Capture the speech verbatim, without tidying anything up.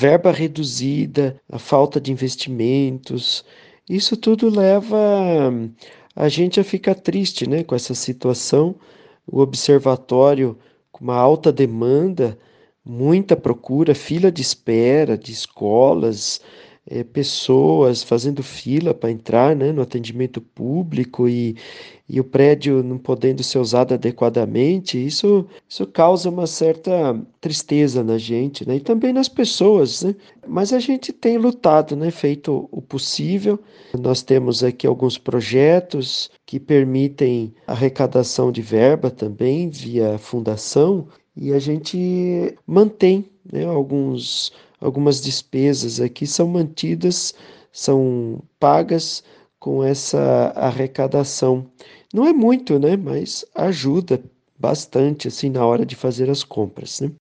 verba reduzida, a falta de investimentos, isso tudo leva a gente a ficar triste, né, com essa situação. O observatório com uma alta demanda, muita procura, fila de espera de escolas, eh, pessoas fazendo fila para entrar, né, no atendimento público e e o prédio não podendo ser usado adequadamente, isso isso causa uma certa tristeza na gente, né, e também nas pessoas, né. Mas a gente tem lutado, né, feito o possível. Nós temos aqui alguns projetos que permitem arrecadação de verba também via fundação, e a gente mantém, né, alguns algumas despesas aqui são mantidas, são pagas com essa arrecadação. Não é muito, né, mas ajuda bastante, assim, na hora de fazer as compras, né.